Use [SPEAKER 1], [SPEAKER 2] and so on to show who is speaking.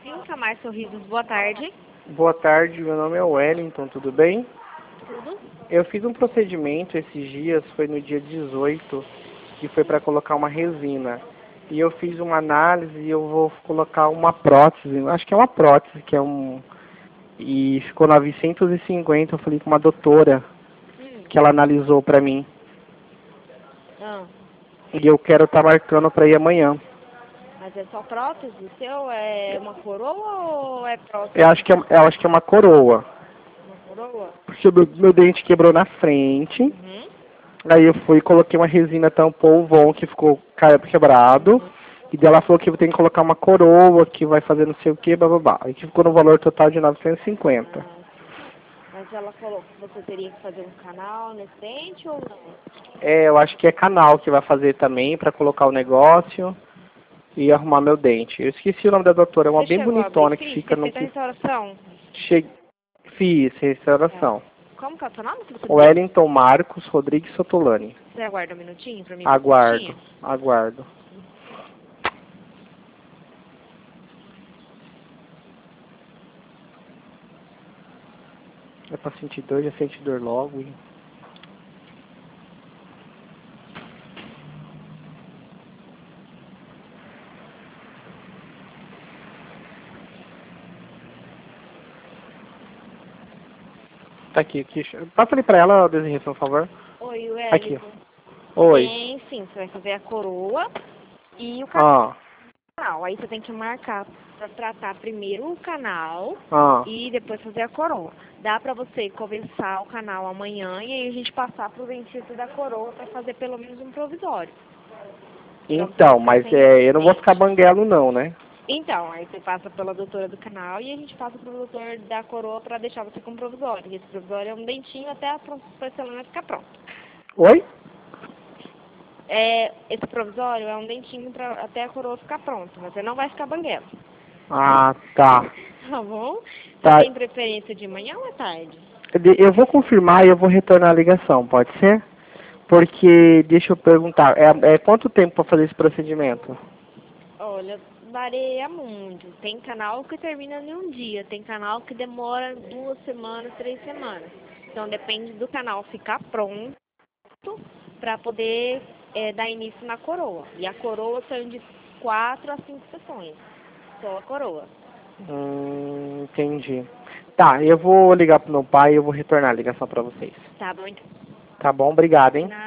[SPEAKER 1] Clínica Mais Sorrisos, boa tarde.
[SPEAKER 2] Boa tarde, meu nome é Wellington, tudo bem?
[SPEAKER 1] Tudo?
[SPEAKER 2] Eu fiz um procedimento esses dias, foi no dia 18, que foi para colocar uma resina. E eu fiz uma análise e eu vou colocar uma prótese, acho que é uma prótese, que é um... E ficou 950, eu falei com uma doutora, que ela analisou para mim.
[SPEAKER 1] Ah,
[SPEAKER 2] E eu quero estar marcando para ir amanhã.
[SPEAKER 1] mas é só prótese? O seu é uma coroa ou é prótese?
[SPEAKER 2] Eu acho que é uma coroa.
[SPEAKER 1] Uma coroa?
[SPEAKER 2] Porque meu dente quebrou na frente.
[SPEAKER 1] Uhum.
[SPEAKER 2] Aí eu fui e coloquei uma resina, tampou o vão que ficou quebrado. E daí ela falou que eu tenho que colocar uma coroa, que vai fazer não sei o que, bababá. Aí que ficou no valor total de 950.
[SPEAKER 1] Mas ela falou que você teria que fazer um canal nesse dente ou não?
[SPEAKER 2] Eu acho que é canal que vai fazer também pra colocar o negócio e arrumar meu dente. Eu esqueci o nome da doutora, é uma
[SPEAKER 1] Você
[SPEAKER 2] bem
[SPEAKER 1] chegou a abrir
[SPEAKER 2] bonitona que
[SPEAKER 1] ficha?
[SPEAKER 2] fica
[SPEAKER 1] Você
[SPEAKER 2] no...
[SPEAKER 1] fez a restauração?
[SPEAKER 2] Fiz restauração.
[SPEAKER 1] Como que é o seu nome que você me deu?
[SPEAKER 2] Wellington Marcos Rodrigues Sotolani.
[SPEAKER 1] Você aguarda um minutinho pra mim ver
[SPEAKER 2] Aguardo,
[SPEAKER 1] certinho?
[SPEAKER 2] aguardo. É pra sentir dor, já sente dor logo. Tá aqui. Passa ali pra ela, Desirê, por favor.
[SPEAKER 1] Oi,
[SPEAKER 2] Aqui,
[SPEAKER 1] Wellington.
[SPEAKER 2] ó. Oi.
[SPEAKER 1] Tem sim, você vai fazer a coroa e o canal. Aí você tem que marcar pra tratar primeiro o canal e depois fazer a coroa. Dá pra você começar o canal amanhã e aí a gente passar pro dentista da coroa pra fazer pelo menos um provisório.
[SPEAKER 2] Então, mas eu não vou ficar banguelo não, né?
[SPEAKER 1] Então, aí você passa pela doutora do canal e a gente passa pro doutor da coroa pra deixar você com provisório. Esse provisório é um dentinho até a porcelana ficar pronta.
[SPEAKER 2] Oi?
[SPEAKER 1] Esse provisório é um dentinho até a coroa ficar pronta. Você não vai ficar banguelo.
[SPEAKER 2] Ah, tá.
[SPEAKER 1] Tá bom?
[SPEAKER 2] Tá.
[SPEAKER 1] Você tem preferência de manhã ou à tarde?
[SPEAKER 2] Eu vou confirmar e eu vou retornar a ligação, pode ser? Porque, deixa eu perguntar, quanto tempo para fazer esse procedimento?
[SPEAKER 1] Olha, varia muito. Tem canal que termina em um dia, tem canal que demora 2 semanas, 3 semanas. Então depende do canal ficar pronto para poder dar início na coroa. E a coroa são de 4 a 5 sessões. Só a coroa.
[SPEAKER 2] Entendi. Tá, eu vou ligar pro meu pai e eu vou retornar a ligação para vocês.
[SPEAKER 1] Tá bom, então.
[SPEAKER 2] Tá bom, obrigado, hein?